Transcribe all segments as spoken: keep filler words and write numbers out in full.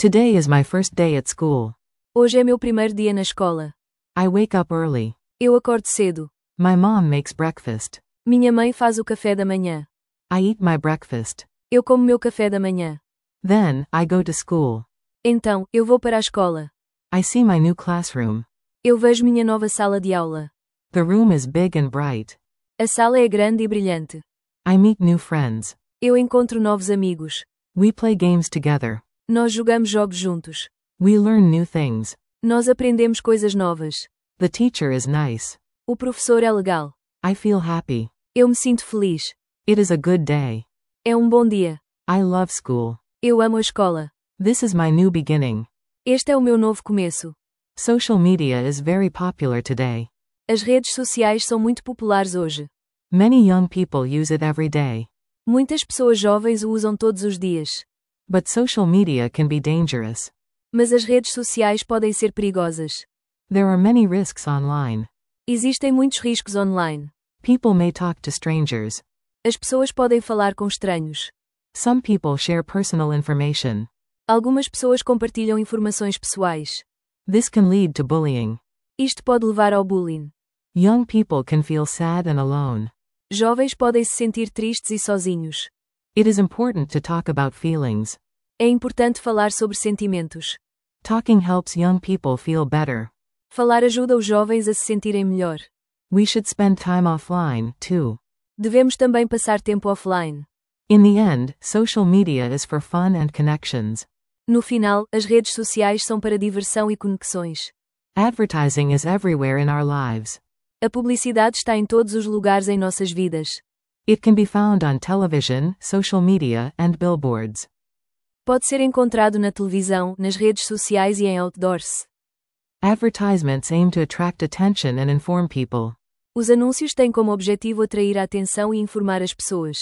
Today is my first day at school. Hoje é meu primeiro dia na escola. I wake up early. Eu acordo cedo. My mom makes breakfast. Minha mãe faz o café da manhã. I eat my breakfast. Eu como meu café da manhã. Then, I go to school. Então, eu vou para a escola. I see my new classroom. Eu vejo minha nova sala de aula. The room is big and bright. A sala é grande e brilhante. I meet new friends. Eu encontro novos amigos. We play games together. Nós jogamos jogos juntos. We learn new things. Nós aprendemos coisas novas. The teacher is nice. O professor é legal. I feel happy. Eu me sinto feliz. It is a good day. É um bom dia. I love school. Eu amo a escola. This is my new beginning. Este é o meu novo começo. Social media is very popular today. As redes sociais são muito populares hoje. Many young people use it every day. Muitas pessoas jovens o usam todos os dias. But social media can be dangerous. Mas as redes sociais podem ser perigosas. There are many risks online. Existem muitos riscos online. People may talk to strangers. As pessoas podem falar com estranhos. Some people share personal information. Algumas pessoas compartilham informações pessoais. This can lead to bullying. Isto pode levar ao bullying. Young people can feel sad and alone. Jovens podem se sentir tristes e sozinhos. It is important to talk about feelings. É importante falar sobre sentimentos. Talking helps young people feel better. Falar ajuda os jovens a se sentirem melhor. We should spend time offline, too. Devemos também passar tempo offline. In the end, social media is for fun and connections. No final, as redes sociais são para diversão e conexões. Advertising is everywhere in our lives. A publicidade está em todos os lugares em nossas vidas. It can be found on television, social media, and billboards. Pode ser encontrado na televisão, nas redes sociais e em outdoors. Advertisements aim to attract attention and inform people. Os anúncios têm como objetivo atrair a atenção e informar as pessoas.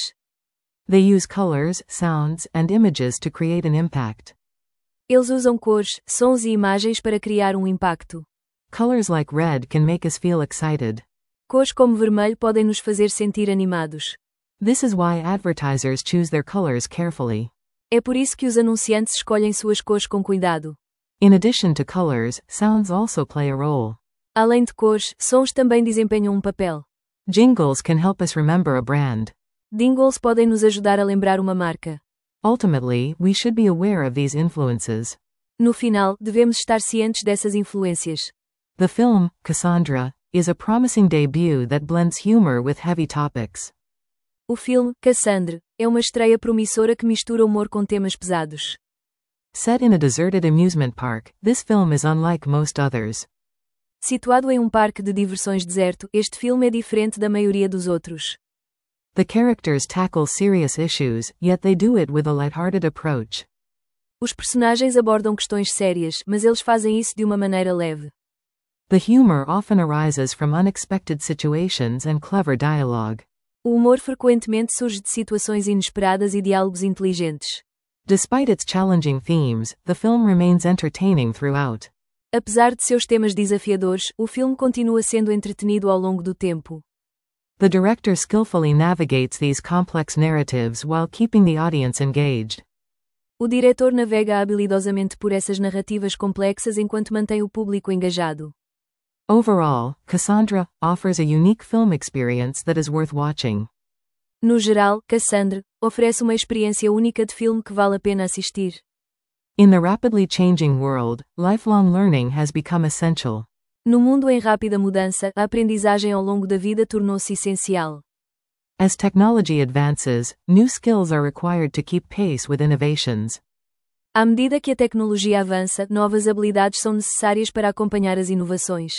They use colors, sounds, and images to create an impact. Eles usam cores, sons e imagens para criar um impacto. Colors like red can make us feel excited. Cores como vermelho podem nos fazer sentir animados. This is why advertisers choose their colors carefully. É por isso que os anunciantes escolhem suas cores com cuidado. In addition to colors, sounds also play a role. Além de cores, sons também desempenham um papel. Jingles can help us remember a brand. Jingles podem nos ajudar a lembrar uma marca. Ultimately, we should be aware of these influences. No final, devemos estar cientes dessas influências. The film, Cassandra, is a promising debut that blends humor with heavy topics. O filme, Cassandra, é uma estreia promissora que mistura humor com temas pesados. Set in a deserted amusement park, this film is unlike most others. Situado em um parque de diversões deserto, este filme é diferente da maioria dos outros. The characters tackle serious issues, yet they do it with a lighthearted approach. Os personagens abordam questões sérias, mas eles fazem isso de uma maneira leve. The humor often arises from unexpected situations and clever dialogue. O humor frequentemente surge de situações inesperadas e diálogos inteligentes. Despite its challenging themes, the film remains entertaining throughout. Apesar de seus temas desafiadores, o filme continua sendo entretenido ao longo do tempo. The director skillfully navigates these complex narratives while keeping the audience engaged. O diretor navega habilidosamente por essas narrativas complexas enquanto mantém o público engajado. Overall, Cassandra offers a unique film experience that is worth watching. No geral, Cassandra oferece uma experiência única de filme que vale a pena assistir. In the rapidly changing world, lifelong learning has become essential. No mundo em rápida mudança, a aprendizagem ao longo da vida tornou-se essencial. As technology advances, new skills are required to keep pace with innovations. À medida que a tecnologia avança, novas habilidades são necessárias para acompanhar as inovações.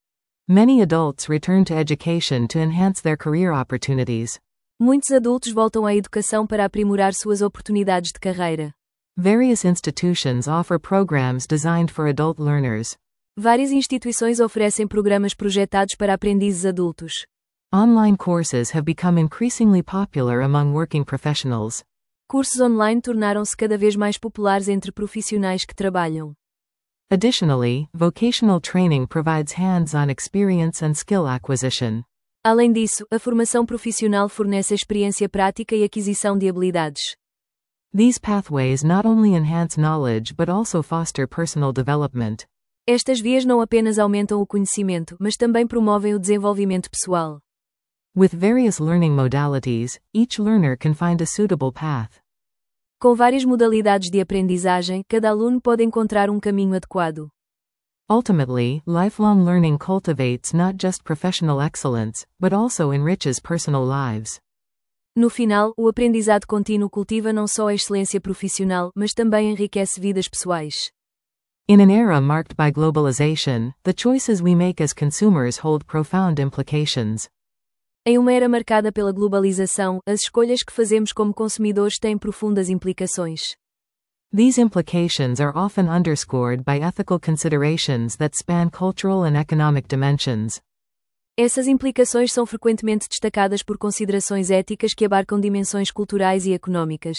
Many adults return to education to enhance their career opportunities. Muitos adultos voltam à educação para aprimorar suas oportunidades de carreira. Various institutions offer programs designed for adult learners. Várias instituições oferecem programas projetados para aprendizes adultos. Online courses have become increasingly popular among working professionals. Cursos online tornaram-se cada vez mais populares entre profissionais que trabalham. Additionally, vocational training provides hands-on experience and skill acquisition. Além disso, a formação profissional fornece experiência prática e aquisição de habilidades. These pathways not only enhance knowledge but also foster personal development. Estas vias não apenas aumentam o conhecimento, mas também promovem o desenvolvimento pessoal. With various learning modalities, each learner can find a suitable path. Com várias modalidades de aprendizagem, cada aluno pode encontrar um caminho adequado. Ultimately, lifelong learning cultivates not just professional excellence, but also enriches personal lives. No final, o aprendizado contínuo cultiva não só a excelência profissional, mas também enriquece vidas pessoais. In an era marked by globalization, the choices we make as consumers hold profound implications. Em uma era marcada pela globalização, as escolhas que fazemos como consumidores têm profundas implicações. These implications are often underscored by ethical considerations that span cultural and economic dimensions. Essas implicações são frequentemente destacadas por considerações éticas que abarcam dimensões culturais e económicas.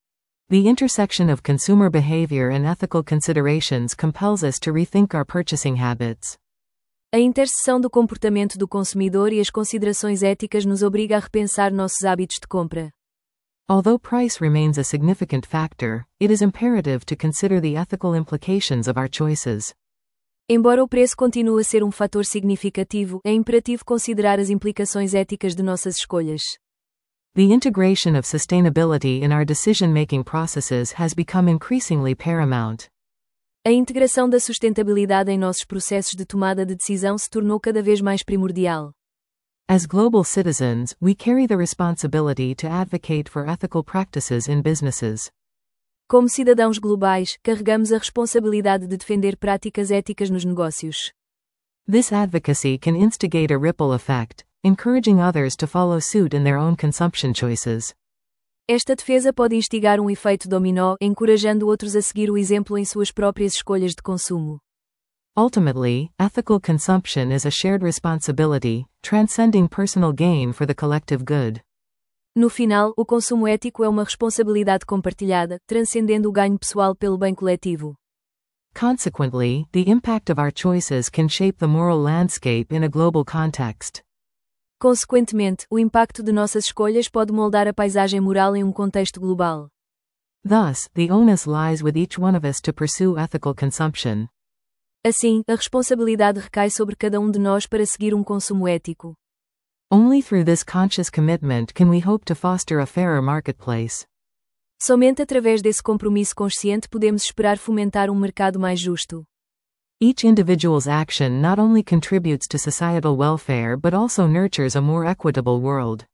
The intersection of consumer behavior and ethical considerations compels us to rethink our purchasing habits. A interseção do comportamento do consumidor e as considerações éticas nos obriga a repensar nossos hábitos de compra. Although price remains a significant factor, it is imperative to consider the ethical implications of our choices. Embora o preço continue a ser um fator significativo, é imperativo considerar as implicações éticas de nossas escolhas. The integration of sustainability in our decision-making processes has become increasingly paramount. A integração da sustentabilidade em nossos processos de tomada de decisão se tornou cada vez mais primordial. As global citizens, we carry the responsibility to advocate for ethical practices in businesses. Como cidadãos globais, carregamos a responsabilidade de defender práticas éticas nos negócios. This advocacy can instigate a ripple effect, encouraging others to follow suit in their own consumption choices. Esta defesa pode instigar um efeito dominó, encorajando outros a seguir o exemplo em suas próprias escolhas de consumo. Ultimately, ethical consumption is a shared responsibility, transcending personal gain for the collective good. No final, o consumo ético é uma responsabilidade compartilhada, transcendendo o ganho pessoal pelo bem coletivo. Consequently, the impact of our choices can shape the moral landscape in a global context. Consequentemente, o impacto de nossas escolhas pode moldar a paisagem moral em um contexto global. Thus, the onus lies with each one of us to pursue ethical consumption. Assim, a responsabilidade recai sobre cada um de nós para seguir um consumo ético. Only through this conscious commitment can we hope to foster a fairer marketplace. Somente através desse compromisso consciente podemos esperar fomentar um mercado mais justo. Each individual's action not only contributes to societal welfare but also nurtures a more equitable world.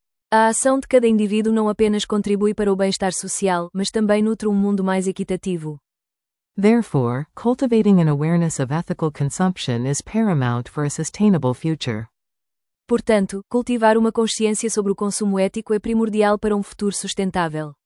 A ação de cada indivíduo não apenas contribui para o bem-estar social, mas também nutre um mundo mais equitativo. Therefore, cultivating an awareness of ethical consumption is paramount for a sustainable future. Portanto, cultivar uma consciência sobre o consumo ético é primordial para um futuro sustentável.